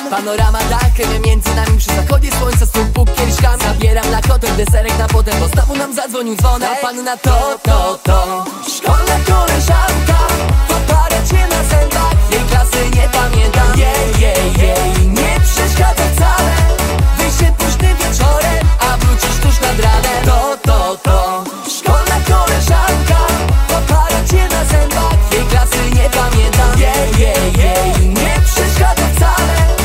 Panorama dach, między nami przy zachodzie słońca stóp puk kieliszkami. Zabieram na kotek, deserek na potem, bo znowu nam zadzwonił dzwonek. A panna to szkolna koleżanka, poparę cię na zębach. Jej klasy nie pamiętam, jej nie przeszkadza wcale. Wyjście późnym wieczorem, a wrócisz tuż nad ranem. To szkolna koleżanka.